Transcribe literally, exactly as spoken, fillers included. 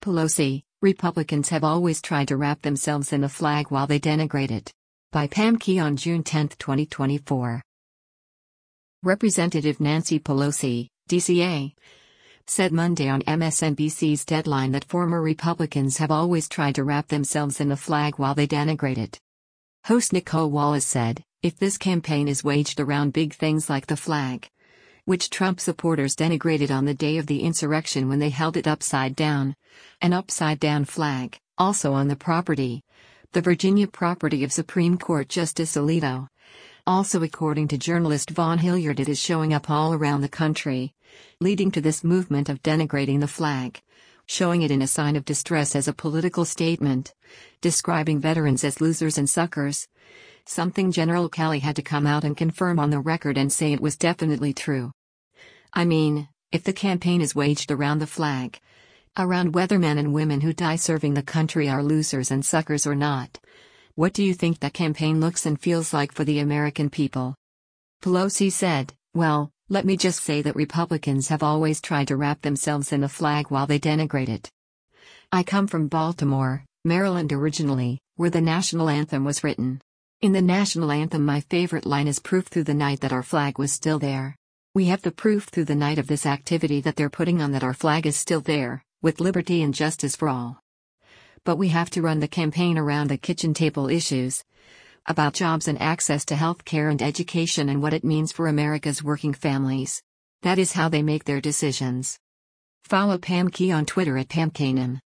Pelosi, Republicans have always tried to wrap themselves in the flag while they denigrate it. By Pam Key on June tenth, twenty twenty-four. Representative Nancy Pelosi, D C A, said Monday on M S N B C's Deadline that former Republicans have always tried to wrap themselves in the flag while they denigrate it. Host Nicole Wallace said, if this campaign is waged around big things like the flag, which Trump supporters denigrated on the day of the insurrection when they held it upside down, an upside-down flag, also on the property, the Virginia property of Supreme Court Justice Alito. Also, according to journalist Vaughn Hilliard, it is showing up all around the country, leading to this movement of denigrating the flag, showing it in a sign of distress as a political statement, describing veterans as losers and suckers, something General Kelly had to come out and confirm on the record and say it was definitely true. I mean, if the campaign is waged around the flag, around whether men and women who die serving the country are losers and suckers or not, what do you think that campaign looks and feels like for the American people? Pelosi said, well, let me just say that Republicans have always tried to wrap themselves in the flag while they denigrate it. I come from Baltimore, Maryland originally, where the national anthem was written. In the national anthem, my favorite line is proof through the night that our flag was still there. We have the proof through the night of this activity that they're putting on that our flag is still there, with liberty and justice for all. But we have to run the campaign around the kitchen table issues, about jobs and access to health care and education and what it means for America's working families. That is how they make their decisions. Follow Pam Key on Twitter at Pam Kanem.